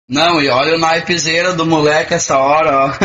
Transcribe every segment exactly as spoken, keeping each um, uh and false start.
Não, e olha o naipezeira do moleque essa hora, ó.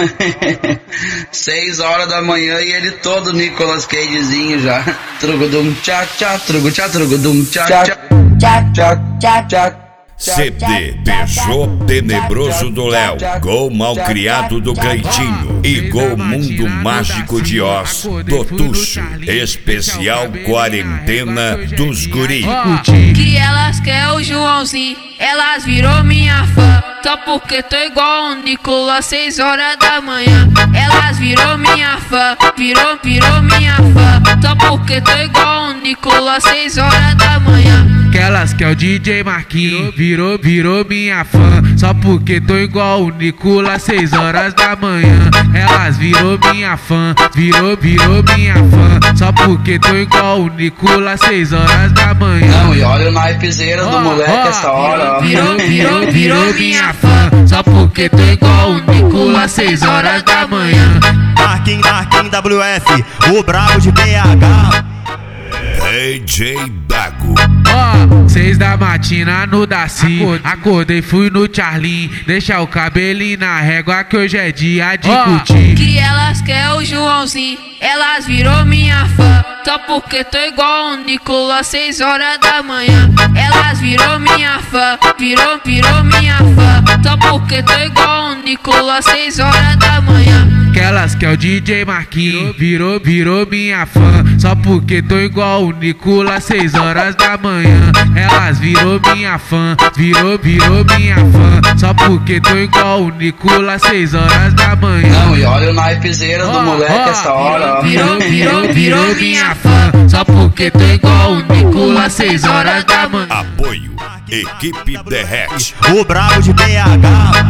Seis horas da manhã e ele todo Nicolas Cagezinho já. Trugudum tchá tchá, trugu tchá, trugudum tchá tchá, tchá tchá tchá tchá. C D Peugeot Tenebroso do Léo, Gol Malcriado do Cleitinho e Gol Mundo Mágico de Oz do Tuxo. Especial Quarentena dos Guri. Que elas quer o Joãozinho, elas virou minha fã. Só porque tô igual o Nicolas, seis horas da manhã. Elas virou minha fã, virou, virou minha fã. Só porque tô igual o Nicolas, seis horas da manhã. Que elas quer o D J Marquinhos, virou, virou minha fã. Só porque tô igual o Nicolas, seis horas da manhã. Elas virou minha fã, virou, virou minha fã. Só porque tô igual o Nicolas, seis horas da manhã. Não, e olha o naipezeira do Oh, moleque oh, essa hora, ó. Virou, virou, virou minha fã. Só porque tô igual o Nicolas, seis horas da manhã. Marquinhos, Marquinhos W F, o brabo de B H. D J Dago. Ó, oh, seis da matina no Daci. Acordei, fui no Charlin. Deixar o cabelinho na régua que hoje é dia de oh. curtir. Que elas quer o Joãozinho, elas virou minha fã. Só porque tô igual o Nicolas, seis horas da manhã. Elas virou minha fã, virou, virou minha fã. Só porque tô igual o Nicolas, seis horas da manhã. Que elas quer o D J Marquinhos, virou, virou minha fã. Só porque tô igual o Nicolas, seis horas da manhã. Elas virou minha fã, virou, virou minha fã. Só porque tô igual o Nicolas, seis horas da manhã. Não, e olha o naipezeira do oh, moleque oh, essa hora, ó. Virou, virou, virou minha fã. Só porque tô igual o Nicolas, seis horas da manhã. Apoio Equipe Derrete. O brabo de B H.